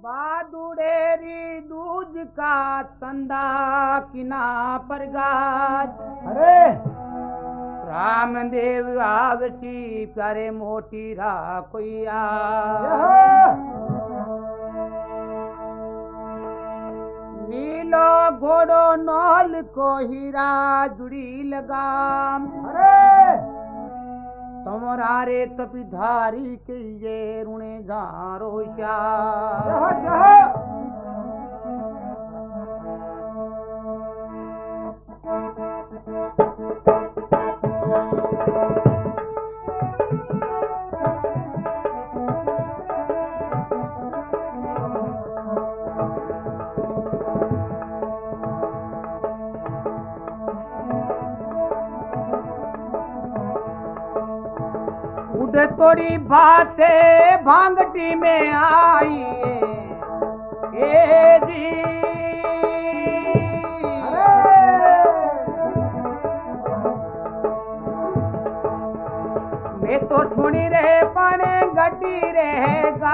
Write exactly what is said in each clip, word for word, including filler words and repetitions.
बादुड़ेरी दूज का संदा किना पर गाज। अरे रामदेव आवसी प्यारे मोटी राखोया। नीलो घोड़ो नौल को हीरा जुड़ी लगाम। अरे तुम्हारा रे तपी धारी के ये रुणे जारो श्याम। जहा जहा उधे तोड़ी बातें भांगटी में आई ए जी। मैं तो सुनी रहे पाने गड्डी रहेगा।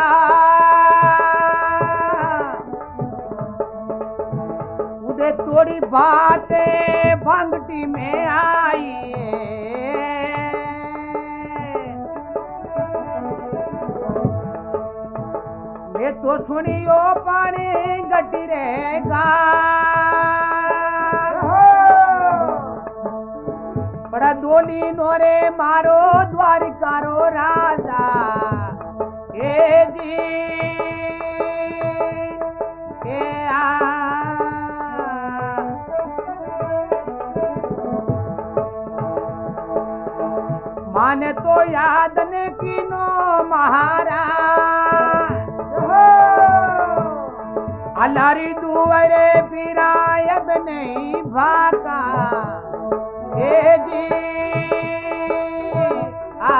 उधे तोड़ी बातें भांगटी में आई। मैं तो सुनियो पानी गड्डी रहेगा। बड़ा दोली नोरे मारो द्वारिकारो राजा ए जी ए आ। माने तो याद ने कीनो महाराज। अलारी दुआरे फिरायब नहीं भाका ए जी आ।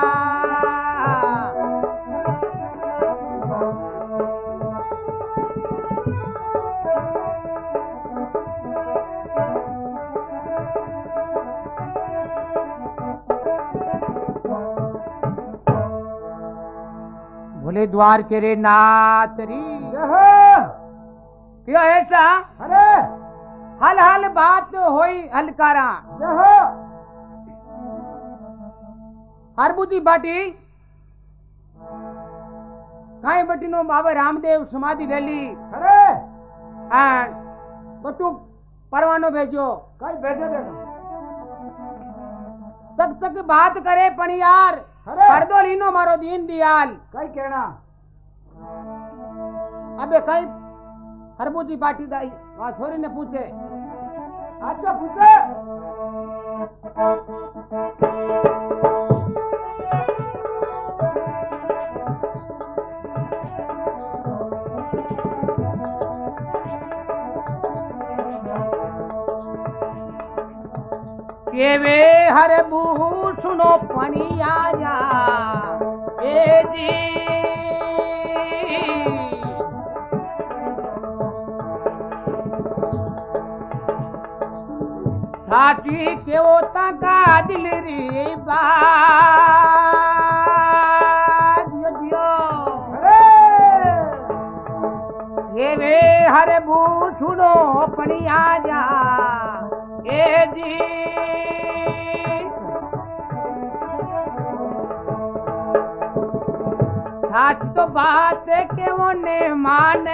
भोले द्वार के रे नातरी क्यों ऐसा। अरे हल हल बात होई हलकारा। जहा हरबुदी बाटी काई बटीनो बाबा रामदेव समाधि लेली। अरे हाँ बटू परवानो भेजो। कई भेजे देखो तक तक बात करे पण यार अरे कर दो लीनो मारो दीन दयाल। कई कहना अबे कई हरबुदी बाटी दाई वहां छोरी ने पूछे। अच्छा पूछे के वे हर बूहू सुनो पनी आया ए जी। साची के वो तका दिल री बात दियो दियो। ये वे हर बू सुनो पनी आजा ए जी। साच तो बात के वो ने माने।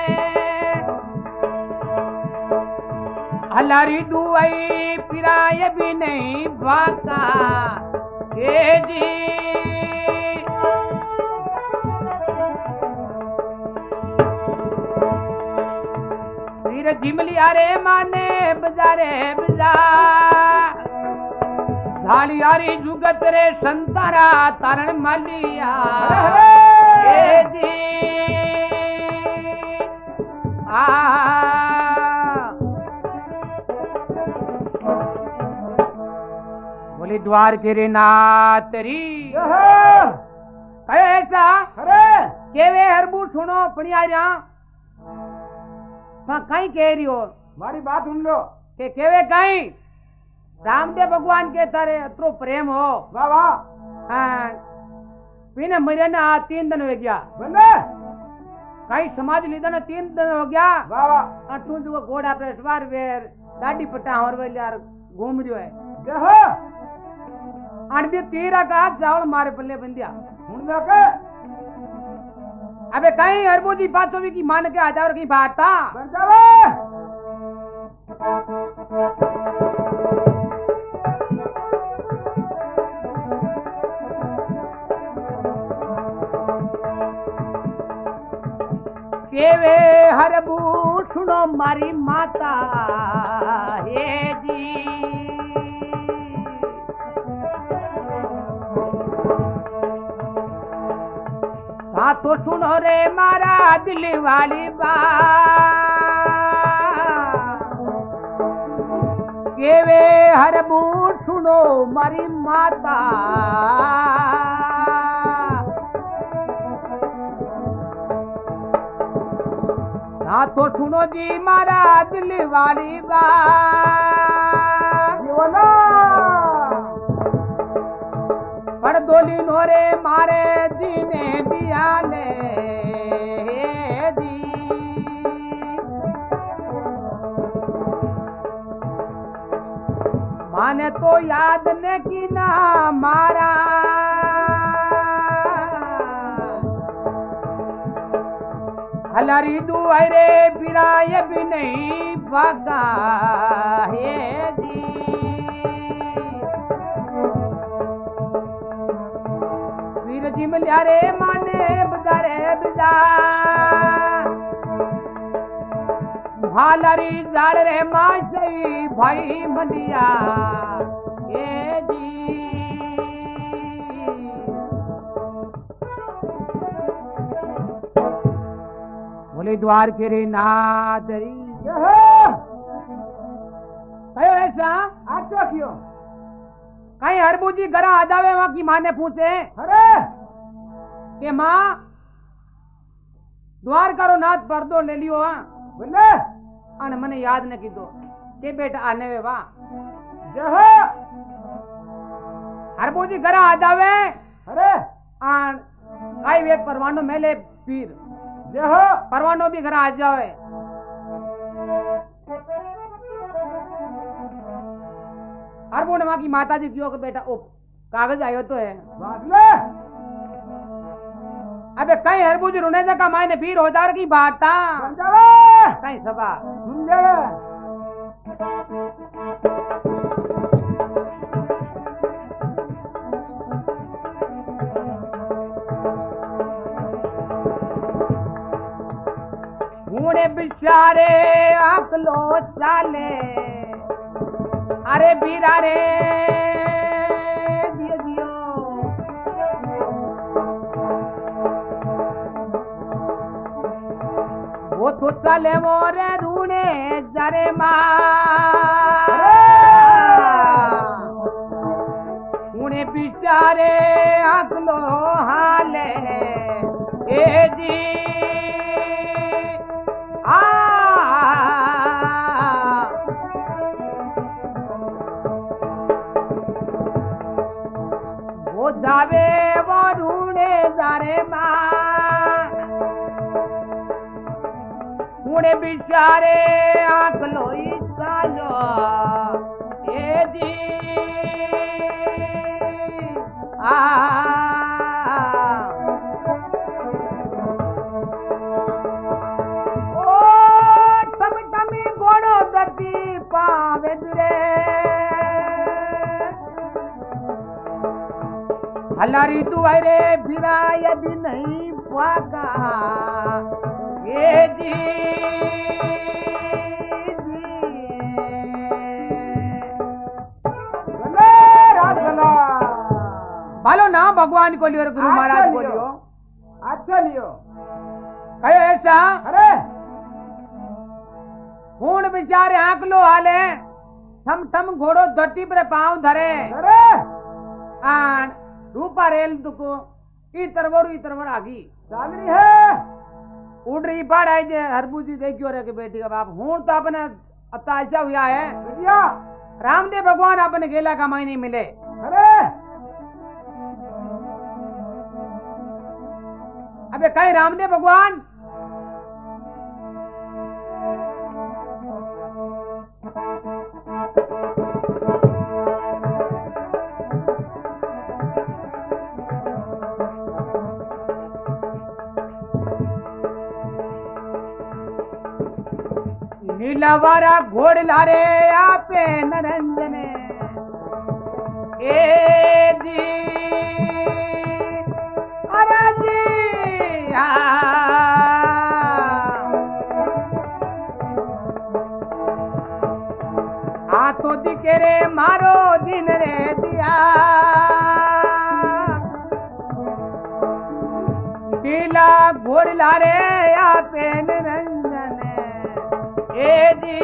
हलारी दुआई पिराए भी नहीं भाका ए जी। फिर जिमली अरे माने बजारे बजा। झाली यारी जुगत रे संतारा तारण मालिया ए जी आ। बोली द्वार के रे नातरी कैसा। अरे केवे हरबू सुनो पड़ी आ जा कहीं कह रही हो। मारी बात सुन लो के केवे कहीं रामदेव भगवान के तारे अत्रो प्रेम हो। वाह वाह हाँ पीने मरे ना तीन दिन हो गया बने कहीं समाज लीधा ना तीन दिन हो गया वाह वाह और तू जो घोड़ा पर सवार वेर दाढ़ी पट्टा और वे यार घूम रियो है जय हो अनबी तीरा का चावल मारे पल्ले बंदिया हुन देखे अबे कहीं हरबूजी पाचो भी की मान के आ जाओ कहीं बात था बन जावे केवे हरबू सुनो मारी माता हे जी हाँ तो सुनो रे मारा दिल वाली बात केवे हरबू सुनो मारी माता हाँ तो सुनो जी मारा दिल वाली बात जीवना पर दोली नोरे मारे जीने दिया ले दी माने तो याद ने की ना मारा हलारी दुआरे बिराय भी नहीं भागा है जी वीर जी मिल्यारे माने बजारे बजा हालारी जाल रे माशई भाई मदिया ए जी बोले द्वार फेरे नादरी जय हो कयो ऐसा आचो कियो कहीं हरबूजी घरा आ जावे वहां की माँ ने पूछे अरे के माँ द्वार करो नाथ पर्दो ले लियो हाँ बोले अन मने याद न की दो के बेटा आने वे वाह जय हो हरबूजी घरा आ जावे अरे आन काई वे परवानो मेले पीर जय हो परवानो भी घरा आ जावे हरबू ने वहां की माता जी क्यों के बेटा ओ कागज आयो तो है बासले अबे कहीं हरबूजी रोने का मायने पीर होदार की बात था बन जावे कहीं सभा सुन जावे मुड़े बिचारे आकलो चाले अरे बीरा रे दियो दियो वो तो चले मोरे रूने जरे मुड़े बिचारे आकलो हाले ए जी आ वो जावे वो रूणे जारे माँ उड़े बिचारे आंख लोई सालो ए जी आ ओ तम तमी घोड़ो दती पावे रे हलारी दुआरे बिराय भी नहीं पागा ये जी बोले रासला भालो ना भगवान को लियो और गुरु महाराज को लियो अच्छा लियो कहो ऐसा अरे हूं बेचारे आंकलो हाले थम थम घोड़ो धरती पर पांव धरे अरे आन रूपा रेल दुको ई तरवरु ई तरवर आगी चाल रही है उड़ रही बाढ़ आई जे हरबूजी देखियो रे के बेटी का बाप हूं तो अपने अता ऐसा हुआ है बढ़िया रामदेव भगवान अपने गेला का मायने मिले अरे अबे कहीं रामदेव भगवान नीलावारा घोड़ लारे आपे नरंजने ए जी अरे जी आ आ तो दिखे रे मारो दिन रे दिया नीला घोड़ लारे आपे नरंजने ए जी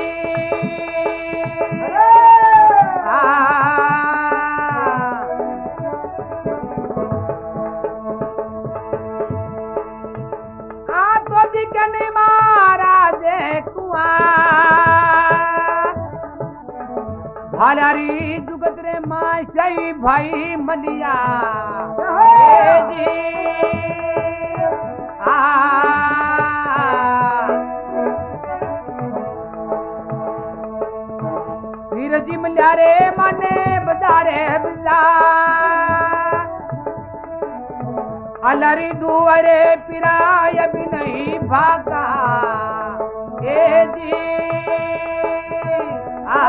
आ तो दिखने महाराज कुआ भालारी जुगत रे माशाई भाई मलिया ए जी आ जी मल्यारे माने बजारे बजा अलरी दुआरे पिराय भी नहीं भागा ए जी आ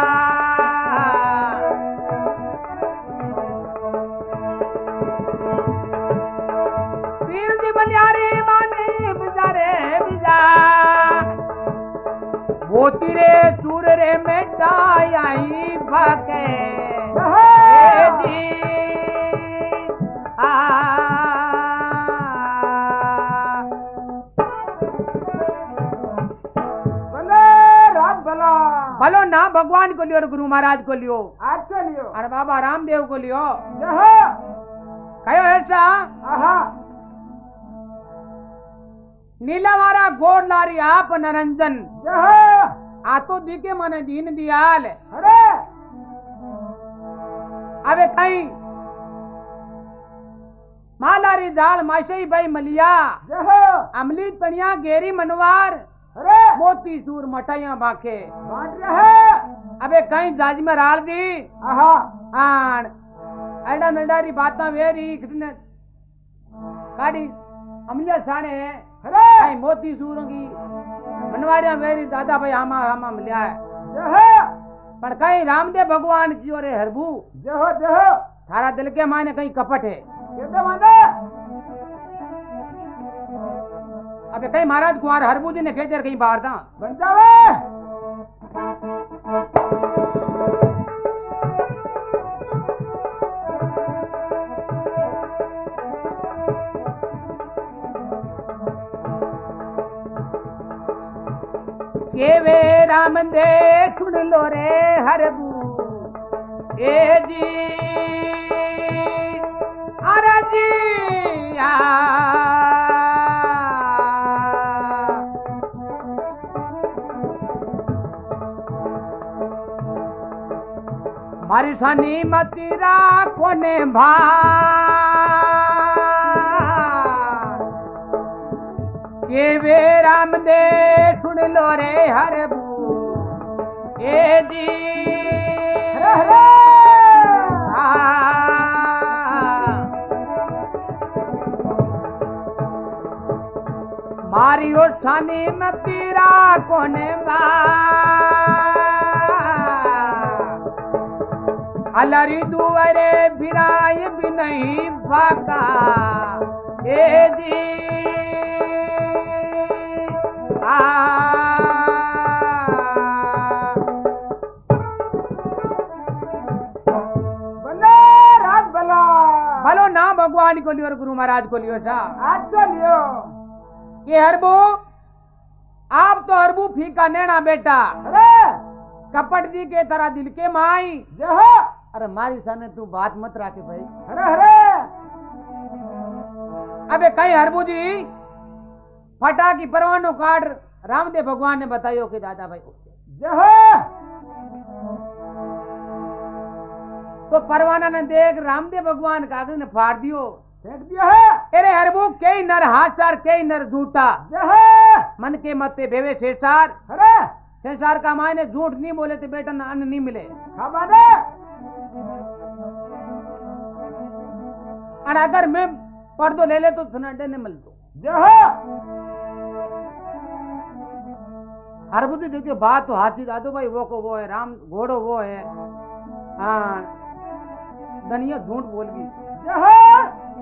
पीर जी मल्यारे माने बजारे बजा वो तेरे सूर रे मिटाई भागे ए जी आ भले रात भला भलो ना भगवान को लियो और गुरु महाराज को लियो अच्छा लियो और बाबा रामदेव को लियो जहाँ कहो ऐसा आहा नीलावारा गोड़ लारी आप नरंजन जहाँ आ तो दिखे मने दीन दियाल अरे अबे कहीं मालारी दाल माशई भाई मलिया जहाँ अमली तनिया गेरी मनवार अरे मोती सूर मटाइया बाके बांट रहे अबे कहीं जाज में राल दी आहा आन एडा नडारी बाता वेरी कितने काड़ी अमलिया साने अरे कहीं मोती सूरों की मनवारिया मेरी दादा भाई आमा आमा मिलिया है जहाँ पर कहीं रामदेव भगवान की ओर हरबू जहाँ जहाँ थारा दिल के मायने कहीं कपट है कहते माने अबे कहीं महाराज कुमार हरबू जी ने खेचर कहीं बाहर था बन जावे के वे राम दे सुन लो रे हरबू ए जी अरे जी आ मारी सानी मतीरा कोने भा के वे राम दे सुन लो रे हरबू ए जी अरे अरे मारी और सानी मतीरा कोने बा अलरी दुआरे बिराय भी नहीं भागा ए जी आ बने रात भला भलो ना भगवान को लियो और गुरु महाराज को लियो सा अच्छा लियो ये हरबू आप तो हरबू फीका नैना बेटा अरे कपट जी के तरह दिल के माई जहाँ अरे मारी साने तू बात मत राखे भाई अरे अरे अबे कहीं हरबू जी फटा की परवानो काट रामदेव भगवान ने बतायो कि दादा भाई जहाँ तो परवाना ने देख रामदेव भगवान कागज ने फाड़ दियो फेंक दिया है अरे हरबू कई नर हाचार कई नर झूठा जहाँ मन के मते भेवे शेषार अरे शेषार का मायने झूठ नहीं बोले तो बेटा ना अन्न नहीं मिले हमारे और अगर मैं पर्दो ले ले तो सनाडे ने मिल दो जय हो हर बुद्धि देखियो बात तो हाथी दादो भाई वो को वो है राम घोड़ो वो है हाँ दनिया झूठ बोल गई जय हो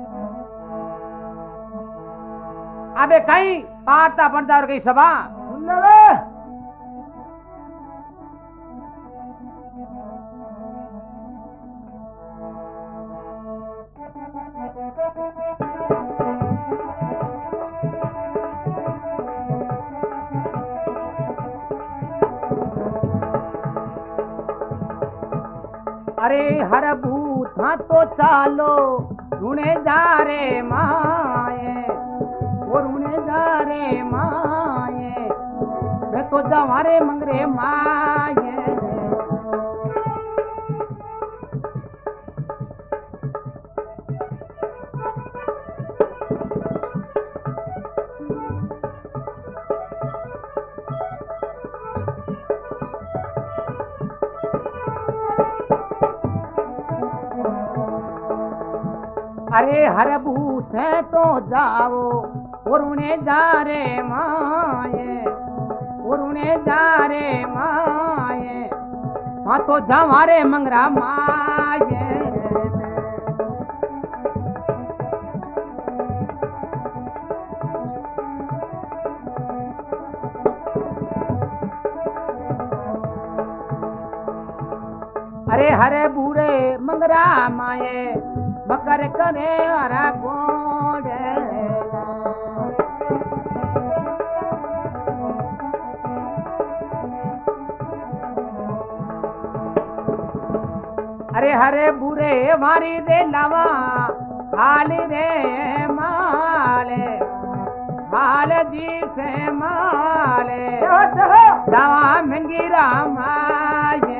अबे कहीं पाता पड़ता और कहीं सभा सुन ले बे अरे हर बूथा तो चालो ढूंढे जा रे माए वो ढूंढे जा रे माए मैं तो जवारे मंगरे माए अरे हर बूथे तो जाओ और उन्हें जा रे माए और उन्हें जा रे माए हाँ तो जवारे मंगरा माए अरे हरे बूरे मंगरा माए मकर करे हरा गोड़े अरे हरे बुरे मारी दे लावा हाली रे माले हाल जी से माले जय हो जय हो लावा मंगी रामाये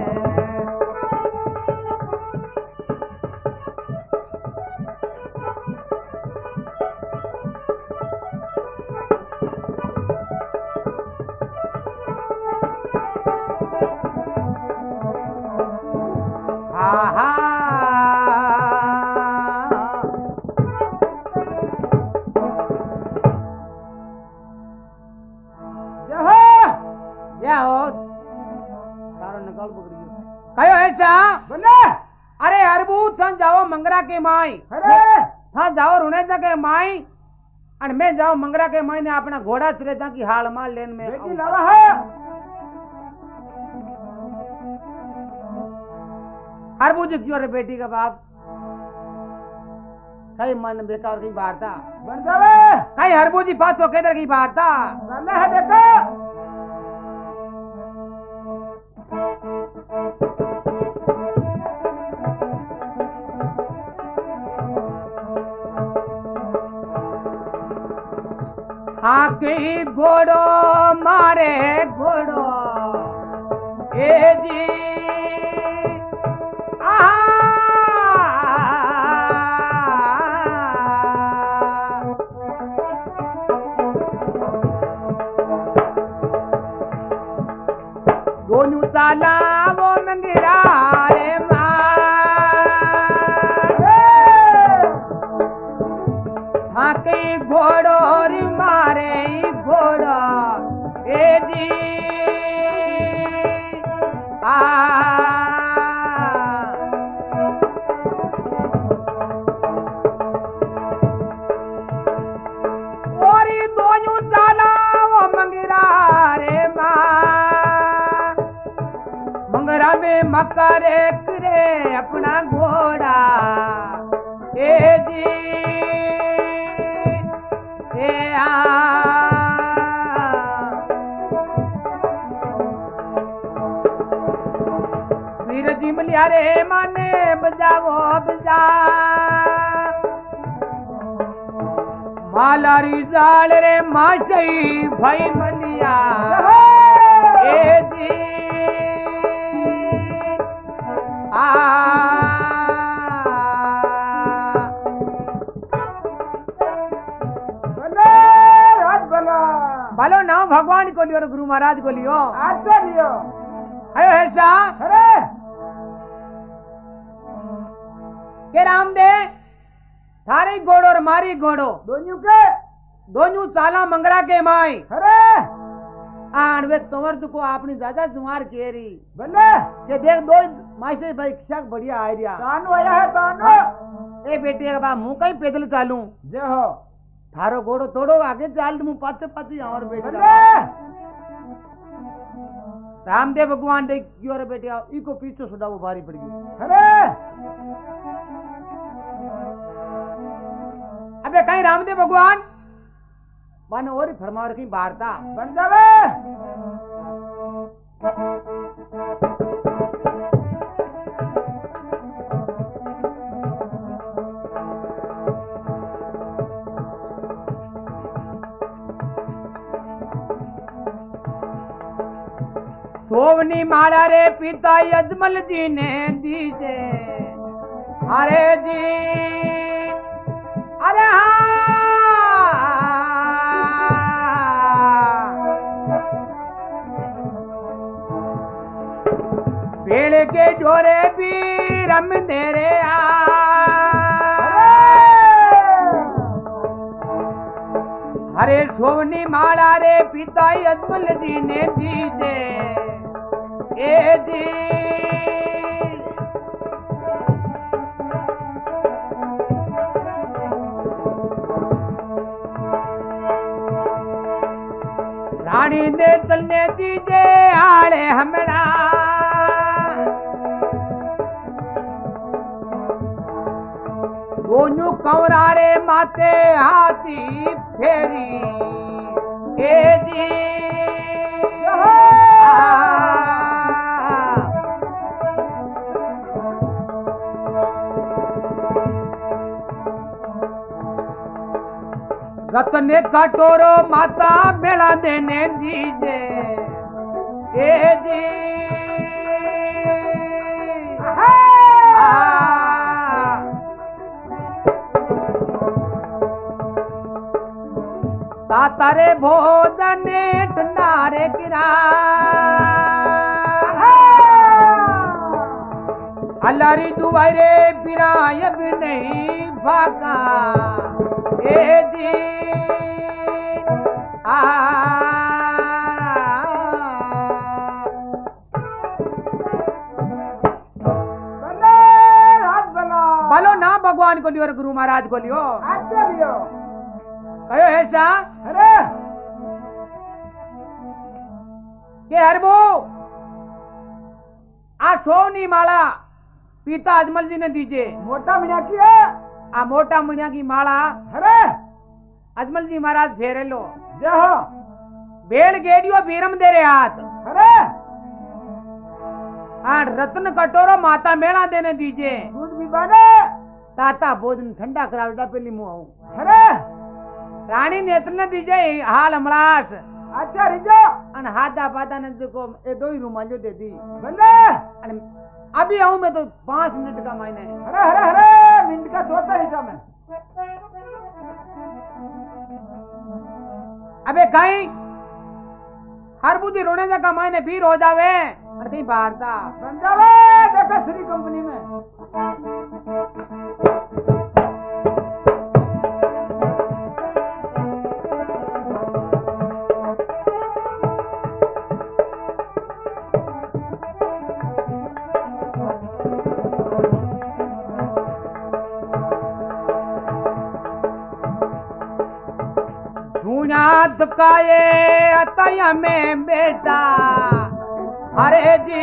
जय हो क्या हो तारो नकल पकड़ियो कयो ऐसा बने अरे अरबू थन जाओ मंगरा के माई अरे था जाओ रुने के माई और मैं जाओ मंगरा के माई ने अपना घोड़ा चले जा की हाल माल लेन में बेटी लावा है अरबू जी क्यों रे बेटी का बाप कई मन बेकार की बात था बन जावे कई हरबू जी पास तो केदर की बात था लाला है देखो आके घोड़ो मारे घोड़ो ए जी गोनू चाला वो मंगरा रे माँ के घोड़ो रे मारे घोड़ा ए जी आ ओरी दोनों चाला वो मंगरा रे माँ मंगरा में मकर करे अपना घोड़ा ए जी ए आ वीर जी मलिया रे माने बजाओ बजा मालारी जाल रे माचई भाई मलिया ए जी आ बने राज बना भलो नाम भगवान को लियो और गुरु महाराज को लियो आज तो लियो अयो ऐसा अरे के राम दे थारी घोड़ो और मारी घोड़ो दोनों के दोनों चाला मंगरा के माई अरे आन वे तोवर को आपनी दादा जुमार केरी बल्ले के देख दो माई से भाई शक बढ़िया आइडिया तानो आया है तानो ए बेटी के बा मुंह कहीं पैदल चालू जय हो थारो घोड़ो तोड़ो आगे चाल तुम पाछे पाछे और बेटी बल्ले रामदेव भगवान देख क्यों रे बेटी आओ इको पीछे सुडावो भारी पड़ गई अरे अबे कहीं रामदेव भगवान माने और फरमा रखी वार्ता बन जावे सोवनी माला रे पिता यजमल जी ने दीजे अरे जी अरे हाँ बेल के डोरे भी रम दे रे आ अरे सोवनी माला रे पिता यजमल जी ने दीजे ए जी रानी ने चलने दीजे आले हमरा दोनों कवरारे माते हाथी फेरी ए जी रतने कटोरो माता मेला देने दीजे ए जी तारे भोजन ठंडारे गिरा अल्लारी दुआरे बिराय भी नहीं भागा ए जी आ बल्ले हाथ बना बोलो ना भगवान को लियो और गुरु महाराज को लियो अच्छा लियो कहो है सा अरे के हरबो आ सोनी माला पिता अजमल जी ने दीजे मोटा मिया की है आ मोटा मुनिया की माला अरे अजमल जी महाराज फेरे लो जय हो बेल गेडियो बीरम दे रे हाथ अरे आ रत्न कटोरो माता मेला देने दीजे दूध भी बने ताता भोजन ठंडा करा बेटा पहली मुंह आऊं अरे रानी नेत्र ने दीजे हाल हमलास अच्छा रिजो अन हाथा पाता ने देखो ए दो ही रुमालियो दे दी बल्ले अन अभी आऊं मैं तो पांच मिनट का मायने अरे अरे अरे मिनट का चौथा हिस्सा में अबे कहीं हर बुद्धि रोने जा का मायने फिर हो जावे और कहीं बाहर था बन जावे देखो श्री कंपनी में धूनाथ का ये अतया में बेटा अरे जी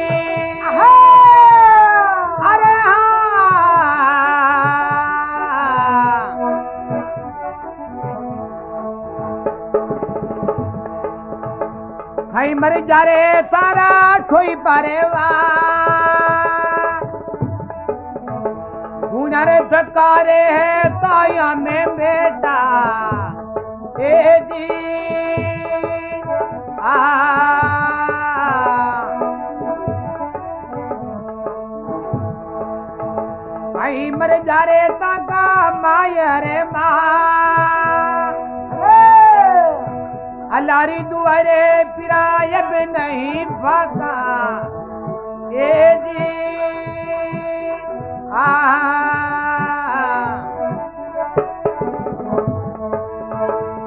अरे हाँ खाई मर जा रे सारा ठोई पारे वा धूना रे धकारे है ताया में बेटा ए जी आ आई मर जा रे ताका माया रे माँ अलारी दुआरे पिराय भी नहीं भागा ए जी आ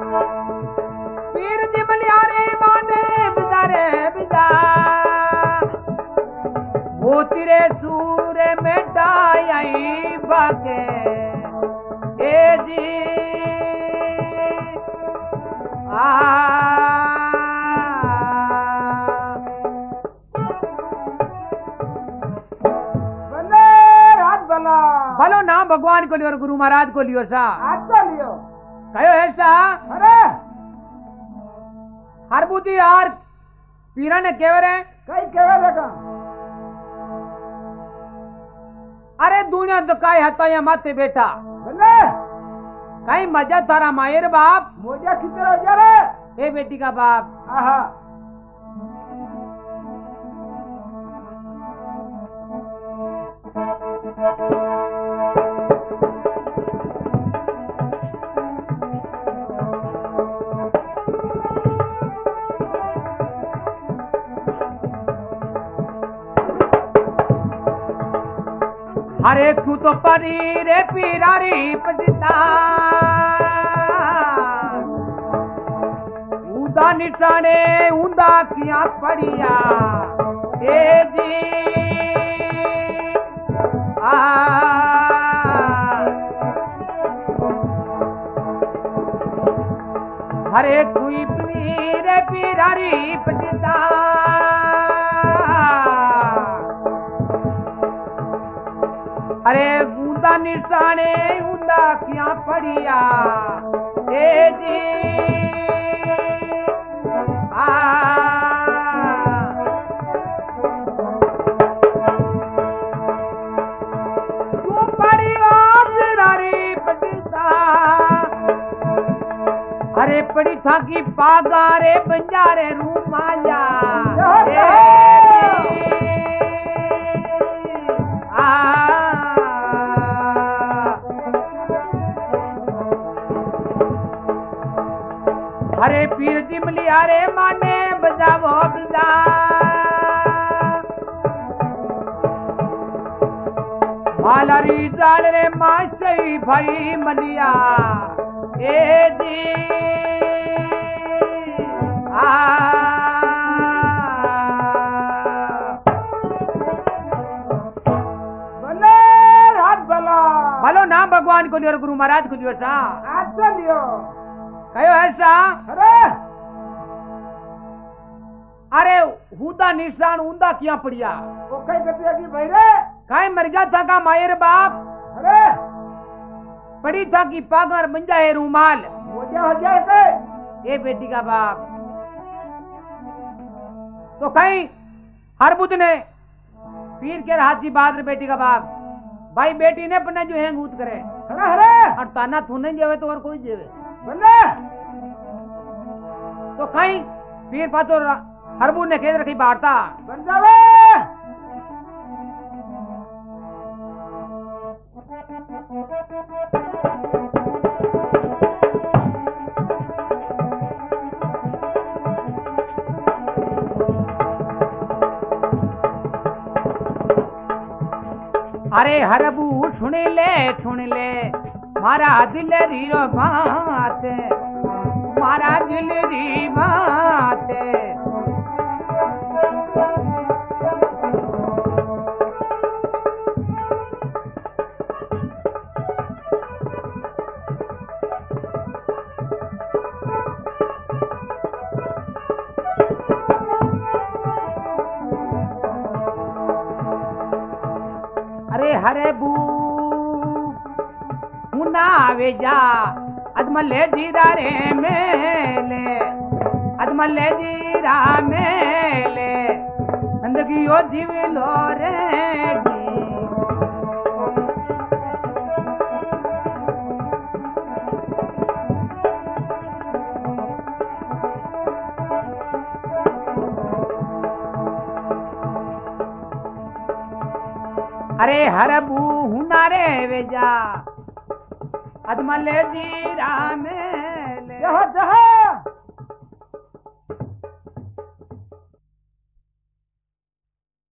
पीर दी मलियारे माने बिजारे बिजा वो तेरे सूरे में डाई भागे ए जी आ बने रात बना भलो नाम भगवान को लियो और गुरु महाराज को लियो सा अच्छा लियो कहो है सा अरे हरबुदी यार पीरा ने केवर है कई केवे लगा अरे दुनिया तो काय हता या माते बेटा बने कहीं मजा थारा मायर बाप मोजा कितने हो जा रे ए बेटी का बाप आहा हरे तू तो परी रे पीरारी पजिता ऊदा निशाने ऊंदा किया पड़िया ए जी आ हरे कोई पीर पीरारी पजिता अरे गूंदा निशाने ऊंदा क्या पड़िया ए जी आ तू पड़ी रारी पटिसा अरे पड़ी था की पागा रे बंजारे रूमाया ए जी आ अरे पीर जिमलिया रे माने बजावो बिजा मालारी जाल रे माशई भाई मलिया ए जी आ बने रात बना भलो नाम भगवान को लियो और गुरु महाराज को लियो सा अच्छा लियो कहो ऐसा अरे अरे हुदा निशान ऊंदा किया पड़िया वो कई गतिया की भाई रे काई मर गया था का मायर बाप अरे पड़ी था की पागर बंजा है रूमाल मोजा हो जाए के ए बेटी का बाप तो कहीं हर बुध ने पीर के हाथी बहादुर बेटी का बाप भाई बेटी ने अपने जो है गूद करे अरे अरे और ताना तू नहीं जेवे तो और कोई जेवे बने तो कहीं पीर पातो हरबू ने खेद रखी बारता बन जावे अरे हरबू सुन ले सुन ले मारा दिल रीरो बात मारा दिल री बात अरे हरे बू हुना वेजा अदमले जीरा रे मेले अदमले जीरा मेले जिंदगी ओ जीव लो रेगी अरे हरबू हुना रे वेजा अदमले जीरा मेले जहाँ जहाँ